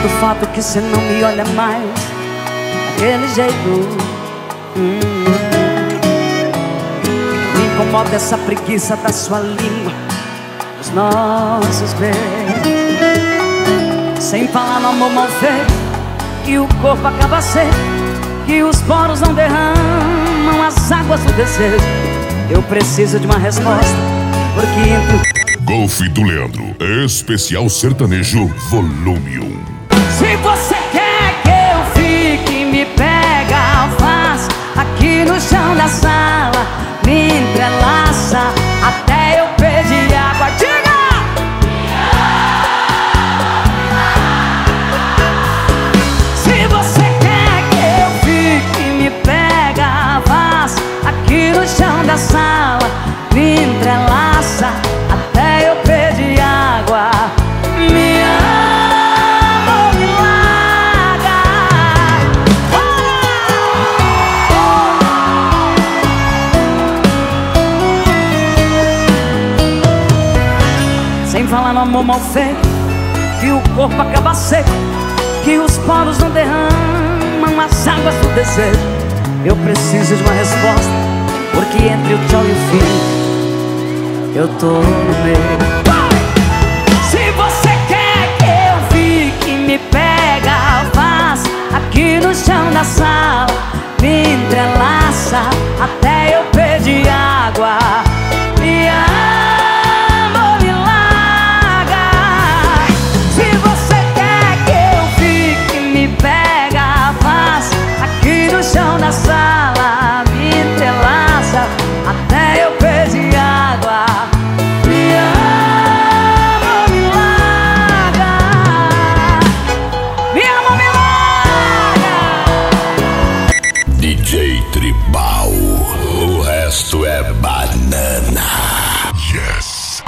do fato que cê não me olha mais daquele jeito. Me incomoda essa preguiça da sua língua, dos nossos beijos. Sem falar no amor mal feito, que o corpo acaba seco, que os poros não derramam as águas do desejo. Eu preciso de uma resposta, porque entre Golfe do Leandro, especial sertanejo, volume 1. Se você quer que eu fique, me pega, faz aqui no chão da sala, me entrelaça até eu pedir água. Diga! Se você quer que eu fique, me pega, faz aqui no chão da sala, me entrelaça até eu pedir água. Me ama ou me larga. Sem falar no amor mal feito, que o corpo acaba seco, que os poros não derramam as águas do desejo. Eu preciso de uma resposta, porque entre o tchau e o fim eu tô no meio. Se você quer que eu fique, me pega, faz aqui no chão da sala, me entrelaça até eu pedir água. Me ama ou me larga. Se você quer que eu fique, me pega, faz aqui no chão da sala, me entrelaça até eu pedir água. DJ Tribal, o resto é banana. Yes.